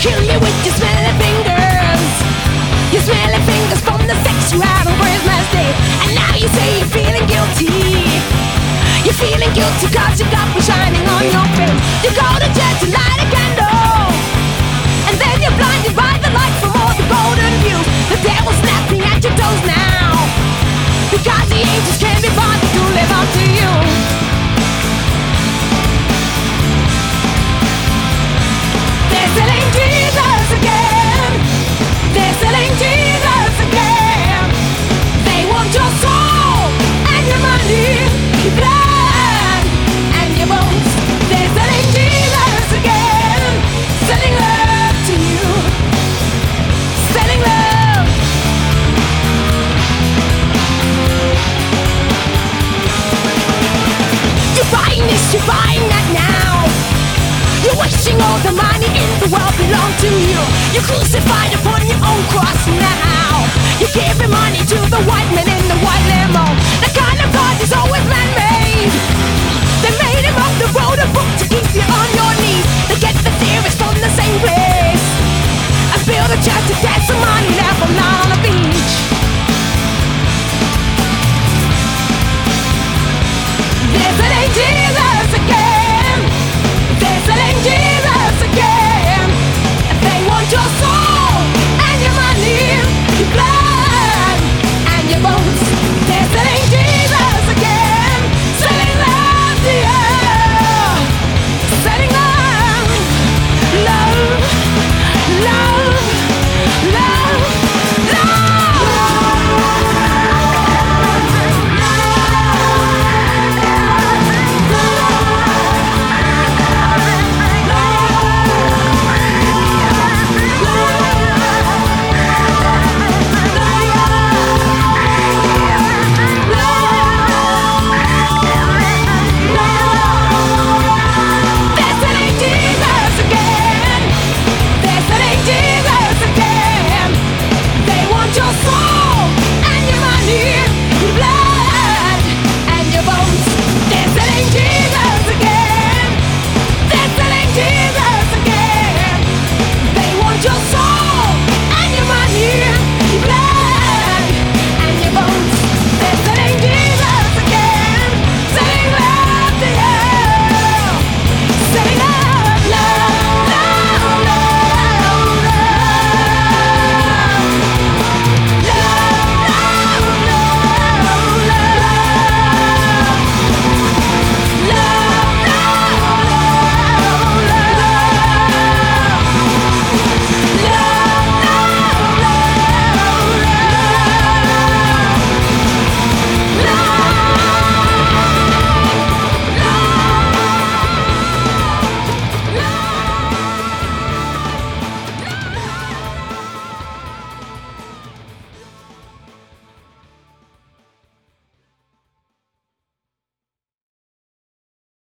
kill you with your smelly fingers. Your smelly fingers from the sex you had on Christmas Day. And now you say you're feeling guilty. You're feeling guilty cause you got me shining on your face. You go to church and light a candle, and then you're blinded by the light from all the golden views. The devil's snapping at your toes now, because the angels can't be bothered to live up to you. They're selling Jesus again. They're selling Jesus again. They want your soul and your money, your blood and your bones. They're selling Jesus again. Selling love to you. Selling love. You're buying this, you're buying that now. You're wishing all the money in the world belonged to you. You're crucified upon your own cross now. You're giving money to the white man in the white limo. The kind of God is always mad